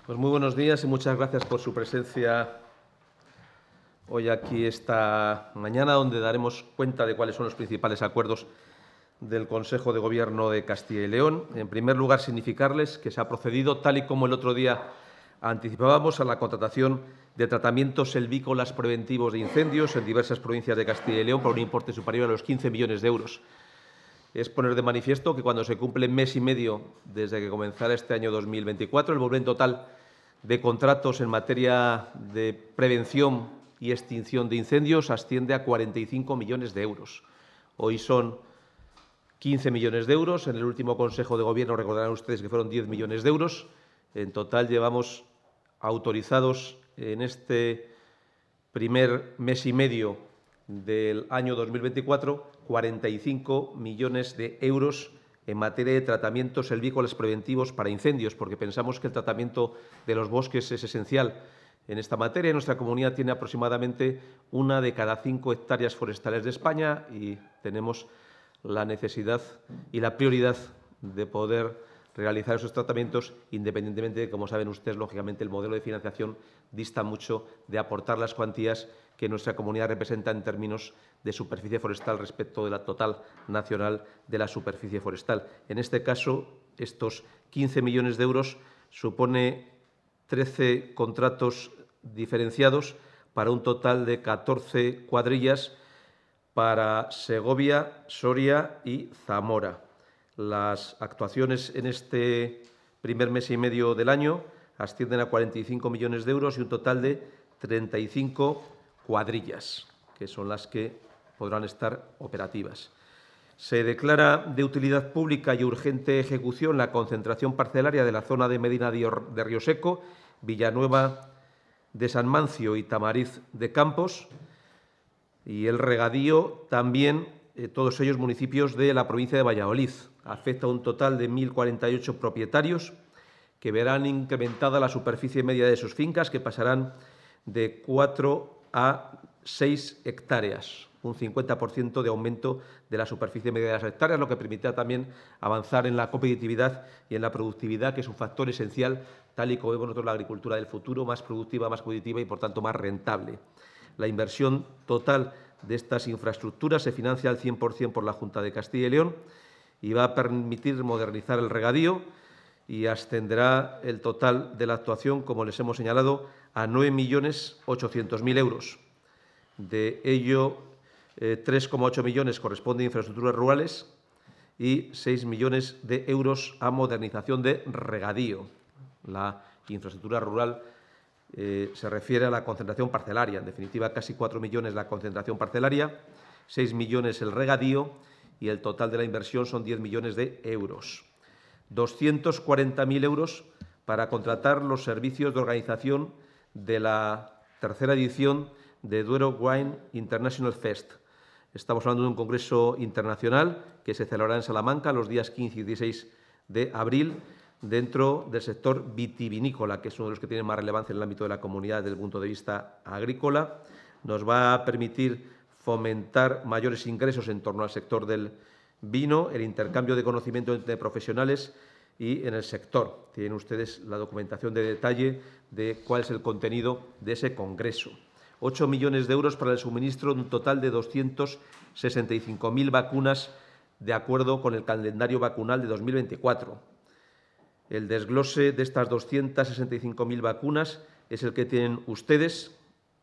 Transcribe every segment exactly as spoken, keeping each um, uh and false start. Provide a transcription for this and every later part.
Pues muy buenos días y muchas gracias por su presencia hoy aquí esta mañana, donde daremos cuenta de cuáles son los principales acuerdos del Consejo de Gobierno de Castilla y León. En primer lugar, significarles que se ha procedido, tal y como el otro día anticipábamos, a la contratación de tratamientos selvícolas preventivos de incendios en diversas provincias de Castilla y León por un importe superior a los quince millones de euros. Es poner de manifiesto que cuando se cumple mes y medio desde que comenzara este año dos mil veinticuatro, el volumen total de contratos en materia de prevención y extinción de incendios asciende a cuarenta y cinco millones de euros. Hoy son quince millones de euros. En el último Consejo de Gobierno recordarán ustedes que fueron diez millones de euros. En total llevamos autorizados en este primer mes y medio del año dos mil veinticuatro cuarenta y cinco millones de euros en materia de tratamientos selvícolas preventivos para incendios, porque pensamos que el tratamiento de los bosques es esencial en esta materia. Nuestra comunidad tiene aproximadamente una de cada cinco hectáreas forestales de España y tenemos la necesidad y la prioridad de poder realizar esos tratamientos, independientemente de, como saben ustedes, lógicamente, el modelo de financiación dista mucho de aportar las cuantías que nuestra comunidad representa en términos de superficie forestal respecto de la total nacional de la superficie forestal. En este caso, estos quince millones de euros supone trece contratos diferenciados para un total de catorce cuadrillas para Segovia, Soria y Zamora. Las actuaciones en este primer mes y medio del año ascienden a cuarenta y cinco millones de euros y un total de treinta y cinco cuadrillas, que son las que podrán estar operativas. Se declara de utilidad pública y urgente ejecución la concentración parcelaria de la zona de Medina de Río Seco, Villanueva de San Mancio y Tamariz de Campos, y el regadío también, eh, todos ellos municipios de la provincia de Valladolid. Afecta a un total de mil cuarenta y ocho propietarios que verán incrementada la superficie media de sus fincas, que pasarán de cuatro a seis hectáreas, un cincuenta por ciento de aumento de la superficie media de las hectáreas, lo que permitirá también avanzar en la competitividad y en la productividad, que es un factor esencial, tal y como vemos nosotros la agricultura del futuro, más productiva, más competitiva y, por tanto, más rentable. La inversión total de estas infraestructuras se financia al cien por cien por la Junta de Castilla y León y va a permitir modernizar el regadío y ascenderá el total de la actuación, como les hemos señalado, a nueve millones ochocientos mil euros. De ello, eh, tres coma ocho millones corresponden a infraestructuras rurales y seis millones de euros a modernización de regadío. La infraestructura rural eh, se refiere a la concentración parcelaria. En definitiva, casi cuatro millones la concentración parcelaria, seis millones el regadío y el total de la inversión son diez millones de euros. doscientos cuarenta mil euros para contratar los servicios de organización de la tercera edición de Duero Wine International Fest. Estamos hablando de un congreso internacional que se celebrará en Salamanca los días quince y dieciséis de abril dentro del sector vitivinícola, que es uno de los que tiene más relevancia en el ámbito de la comunidad desde el punto de vista agrícola. Nos va a permitir fomentar mayores ingresos en torno al sector del vino, el intercambio de conocimiento entre profesionales y en el sector. Tienen ustedes la documentación de detalle de cuál es el contenido de ese congreso. ocho millones de euros para el suministro de un total de doscientas sesenta y cinco mil vacunas de acuerdo con el calendario vacunal de dos mil veinticuatro. El desglose de estas doscientas sesenta y cinco mil vacunas es el que tienen ustedes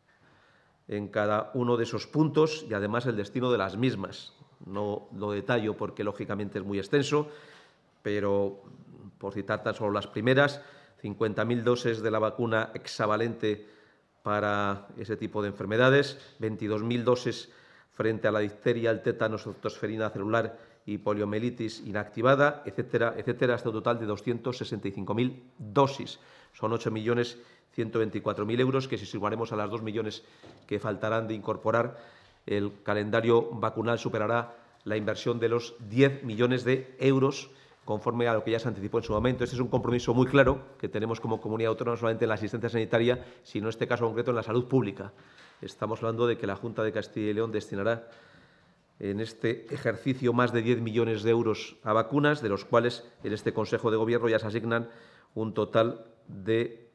en cada uno de esos puntos y, además, el destino de las mismas. No lo detallo porque, lógicamente, es muy extenso, pero, por citar tan solo las primeras, cincuenta mil dosis de la vacuna hexavalente para ese tipo de enfermedades, veintidós mil dosis frente a la difteria, el tétano, zosterferina celular y poliomielitis inactivada, etcétera, etcétera, hasta un total de doscientas sesenta y cinco mil dosis. Son ocho millones ciento veinticuatro mil euros, que si sumaremos a las dos millones que faltarán de incorporar, el calendario vacunal superará la inversión de los diez millones de euros, conforme a lo que ya se anticipó en su momento. Este es un compromiso muy claro que tenemos como comunidad autónoma, no solamente en la asistencia sanitaria, sino en este caso concreto en la salud pública. Estamos hablando de que la Junta de Castilla y León destinará en este ejercicio más de diez millones de euros a vacunas, de los cuales en este Consejo de Gobierno ya se asignan un total de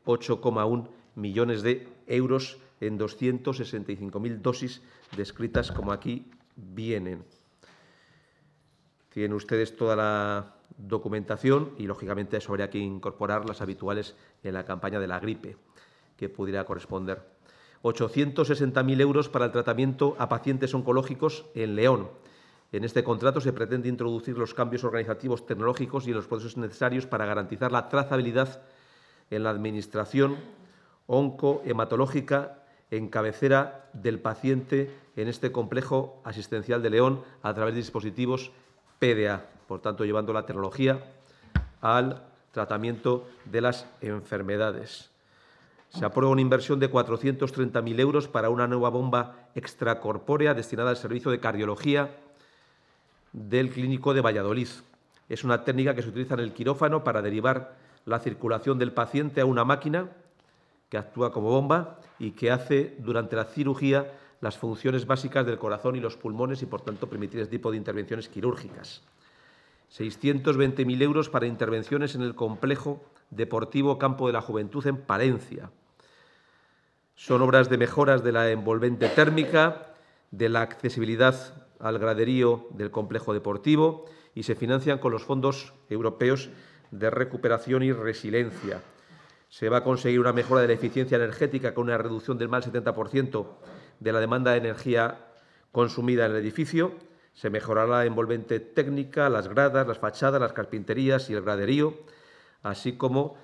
ocho coma uno millones de euros en doscientas sesenta y cinco mil dosis descritas como aquí vienen. Tienen ustedes toda la documentación y, lógicamente, a eso habría que incorporar las habituales en la campaña de la gripe que pudiera corresponder. ochocientos sesenta mil euros para el tratamiento a pacientes oncológicos en León. En este contrato se pretende introducir los cambios organizativos, tecnológicos y los procesos necesarios para garantizar la trazabilidad en la administración oncohematológica en cabecera del paciente en este complejo asistencial de León a través de dispositivos P D A, por tanto, llevando la tecnología al tratamiento de las enfermedades. Se aprueba una inversión de cuatrocientos treinta mil euros para una nueva bomba extracorpórea destinada al servicio de cardiología del Clínico de Valladolid. Es una técnica que se utiliza en el quirófano para derivar la circulación del paciente a una máquina que actúa como bomba y que hace durante la cirugía las funciones básicas del corazón y los pulmones y, por tanto, permitir este tipo de intervenciones quirúrgicas. seiscientos veinte mil euros para intervenciones en el complejo deportivo Campo de la Juventud en Palencia. Son obras de mejoras de la envolvente térmica, de la accesibilidad al graderío del complejo deportivo y se financian con los fondos europeos de recuperación y resiliencia. Se va a conseguir una mejora de la eficiencia energética con una reducción del más del setenta por ciento de la demanda de energía consumida en el edificio. Se mejorará la envolvente técnica, las gradas, las fachadas, las carpinterías y el graderío, así como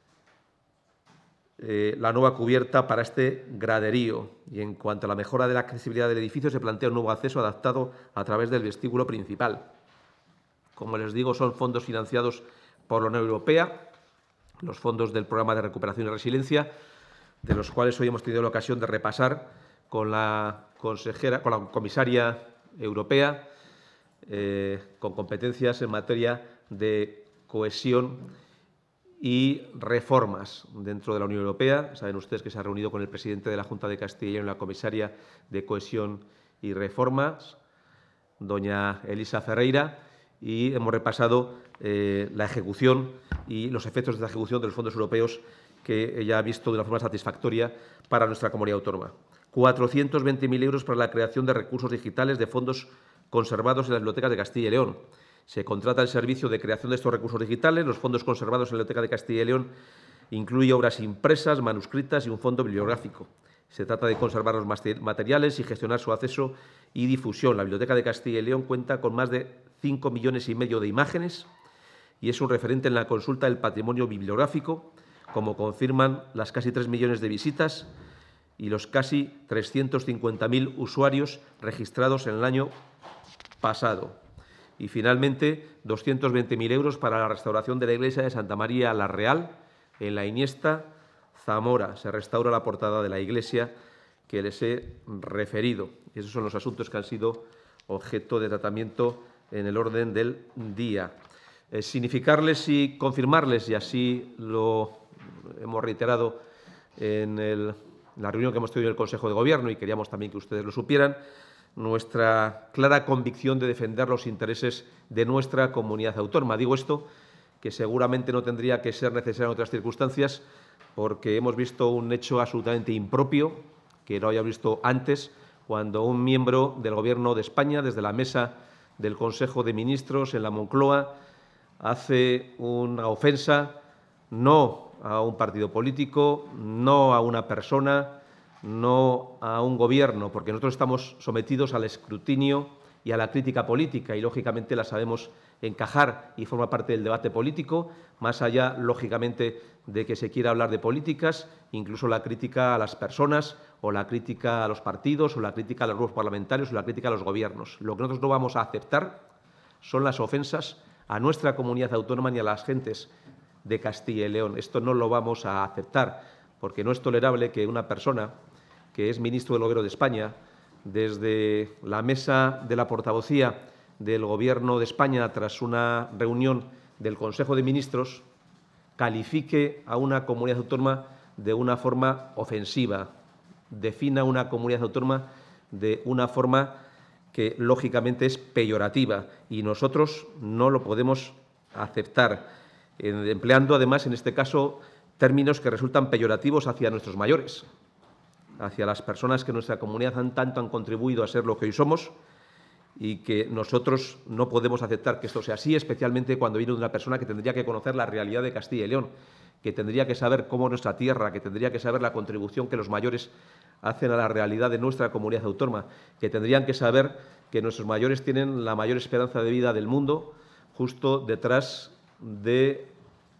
eh, la nueva cubierta para este graderío. Y en cuanto a la mejora de la accesibilidad del edificio, se plantea un nuevo acceso adaptado a través del vestíbulo principal. Como les digo, son fondos financiados por la Unión Europea, los fondos del Programa de Recuperación y Resiliencia, de los cuales hoy hemos tenido la ocasión de repasar con la consejera, con la comisaria europea, eh, con competencias en materia de cohesión y reformas dentro de la Unión Europea. Saben ustedes que se ha reunido con el presidente de la Junta de Castilla y León, la comisaria de Cohesión y Reformas, doña Elisa Ferreira, y hemos repasado eh, la ejecución y los efectos de la ejecución de los fondos europeos que ella ha visto de una forma satisfactoria para nuestra comunidad autónoma. cuatrocientos veinte mil euros para la creación de recursos digitales de fondos conservados en las bibliotecas de Castilla y León. Se contrata el servicio de creación de estos recursos digitales. Los fondos conservados en la Biblioteca de Castilla y León incluye obras impresas, manuscritas y un fondo bibliográfico. Se trata de conservar los materiales y gestionar su acceso y difusión. La Biblioteca de Castilla y León cuenta con más de cinco millones y medio de imágenes y es un referente en la consulta del patrimonio bibliográfico, como confirman las casi tres millones de visitas y los casi trescientos cincuenta mil usuarios registrados en el año pasado. Y, finalmente, doscientos veinte mil euros para la restauración de la iglesia de Santa María la Real, en la Iniesta, Zamora. Se restaura la portada de la iglesia que les he referido. Esos son los asuntos que han sido objeto de tratamiento en el orden del día. Eh, significarles y confirmarles, y así lo hemos reiterado en el la reunión que hemos tenido en el Consejo de Gobierno y queríamos también que ustedes lo supieran, nuestra clara convicción de defender los intereses de nuestra comunidad autónoma. Digo esto, que seguramente no tendría que ser necesario en otras circunstancias, porque hemos visto un hecho absolutamente impropio, que no había visto antes, cuando un miembro del Gobierno de España, desde la mesa del Consejo de Ministros en la Moncloa, hace una ofensa no a un partido político, no a una persona, no a un gobierno, porque nosotros estamos sometidos al escrutinio y a la crítica política y, lógicamente, la sabemos encajar y forma parte del debate político, más allá, lógicamente, de que se quiera hablar de políticas, incluso la crítica a las personas o la crítica a los partidos o la crítica a los grupos parlamentarios o la crítica a los gobiernos. Lo que nosotros no vamos a aceptar son las ofensas a nuestra comunidad autónoma ni a las gentes de Castilla y León. Esto no lo vamos a aceptar, porque no es tolerable que una persona que es ministro del Gobierno de España, desde la mesa de la portavocía del Gobierno de España, tras una reunión del Consejo de Ministros, califique a una comunidad autónoma de una forma ofensiva, defina una comunidad autónoma de una forma que, lógicamente, es peyorativa, y nosotros no lo podemos aceptar, empleando, además, en este caso, términos que resultan peyorativos hacia nuestros mayores, hacia las personas que en nuestra comunidad han tanto han contribuido a ser lo que hoy somos, y que nosotros no podemos aceptar que esto sea así, especialmente cuando viene de una persona que tendría que conocer la realidad de Castilla y León, que tendría que saber cómo nuestra tierra, que tendría que saber la contribución que los mayores hacen a la realidad de nuestra comunidad autónoma, que tendrían que saber que nuestros mayores tienen la mayor esperanza de vida del mundo, justo detrás de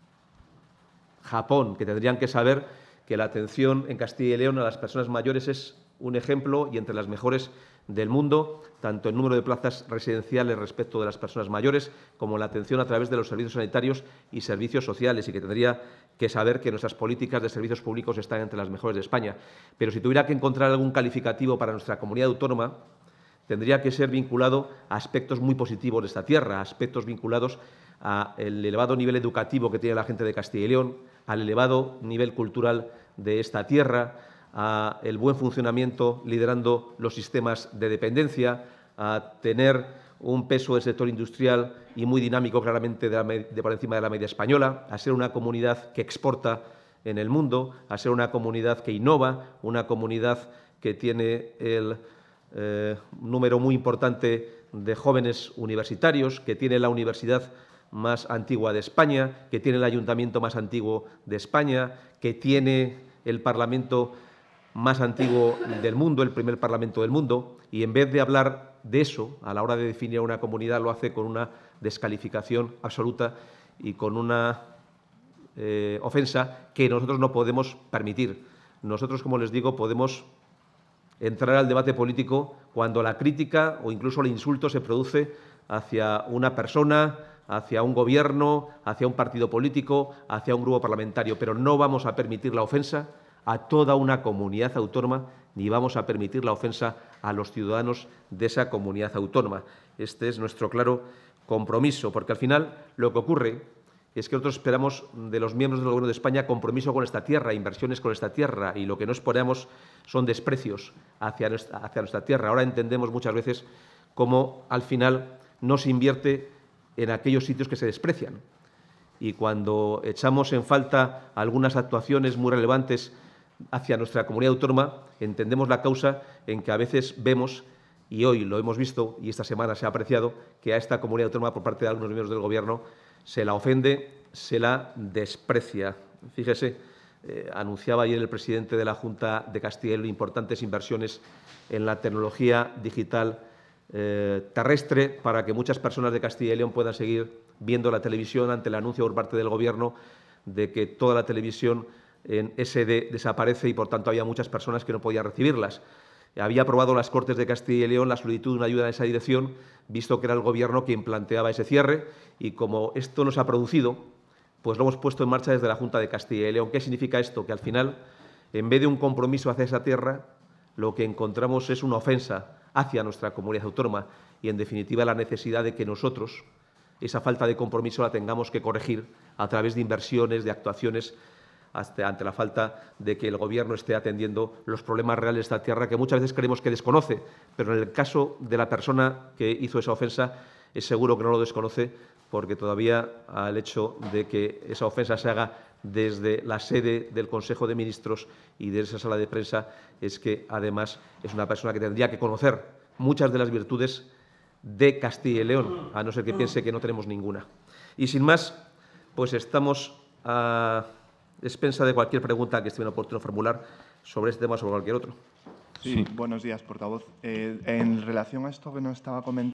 Japón, que tendrían que saber que la atención en Castilla y León a las personas mayores es un ejemplo y entre las mejores del mundo, tanto en número de plazas residenciales respecto de las personas mayores, como la atención a través de los servicios sanitarios y servicios sociales, y que tendría que saber que nuestras políticas de servicios públicos están entre las mejores de España. Pero si tuviera que encontrar algún calificativo para nuestra comunidad autónoma, tendría que ser vinculado a aspectos muy positivos de esta tierra, a aspectos vinculados al elevado nivel educativo que tiene la gente de Castilla y León, al elevado nivel cultural de esta tierra, a el buen funcionamiento liderando los sistemas de dependencia, a tener un peso del sector industrial y muy dinámico claramente de, la, de por encima de la media española, a ser una comunidad que exporta en el mundo, a ser una comunidad que innova, una comunidad que tiene el eh, número muy importante de jóvenes universitarios, que tiene la universidad más antigua de España, que tiene el ayuntamiento más antiguo de España, que tiene el Parlamento más antiguo del mundo, el primer Parlamento del mundo, y en vez de hablar de eso, a la hora de definir a una comunidad, lo hace con una descalificación absoluta y con una eh, ofensa que nosotros no podemos permitir. Nosotros, como les digo, podemos entrar al debate político cuando la crítica o incluso el insulto se produce hacia una persona, hacia un gobierno, hacia un partido político, hacia un grupo parlamentario, pero no vamos a permitir la ofensa a toda una comunidad autónoma, ni vamos a permitir la ofensa a los ciudadanos de esa comunidad autónoma. Este es nuestro claro compromiso, porque al final lo que ocurre es que nosotros esperamos de los miembros del Gobierno de España compromiso con esta tierra, inversiones con esta tierra, y lo que no esperamos son desprecios hacia nuestra, hacia nuestra tierra. Ahora entendemos muchas veces cómo al final no se invierte en aquellos sitios que se desprecian. Y cuando echamos en falta algunas actuaciones muy relevantes hacia nuestra comunidad autónoma, entendemos la causa en que a veces vemos, y hoy lo hemos visto y esta semana se ha apreciado, que a esta comunidad autónoma por parte de algunos miembros del Gobierno se la ofende, se la desprecia. Fíjese, eh, anunciaba ayer el presidente de la Junta de Castilla y León importantes inversiones en la tecnología digital eh, terrestre para que muchas personas de Castilla y León puedan seguir viendo la televisión ante el anuncio por parte del Gobierno de que toda la televisión en S D desaparece y, por tanto, había muchas personas que no podían recibirlas. Había aprobado las Cortes de Castilla y León la solicitud de una ayuda en esa dirección, visto que era el Gobierno quien planteaba ese cierre, y como esto no se ha producido, pues lo hemos puesto en marcha desde la Junta de Castilla y León. ¿Qué significa esto? Que al final, en vez de un compromiso hacia esa tierra, lo que encontramos es una ofensa hacia nuestra comunidad autónoma y, en definitiva, la necesidad de que nosotros esa falta de compromiso la tengamos que corregir a través de inversiones, de actuaciones, hasta ante la falta de que el Gobierno esté atendiendo los problemas reales de esta tierra, que muchas veces creemos que desconoce, pero en el caso de la persona que hizo esa ofensa es seguro que no lo desconoce, porque todavía al hecho de que esa ofensa se haga desde la sede del Consejo de Ministros y de esa sala de prensa es que, además, es una persona que tendría que conocer muchas de las virtudes de Castilla y León, a no ser que piense que no tenemos ninguna. Y, sin más, pues estamos a expensa de cualquier pregunta que esté oportuno formular sobre este tema o sobre cualquier otro. Sí, buenos días, portavoz. Eh, en relación a esto que nos estaba comentando,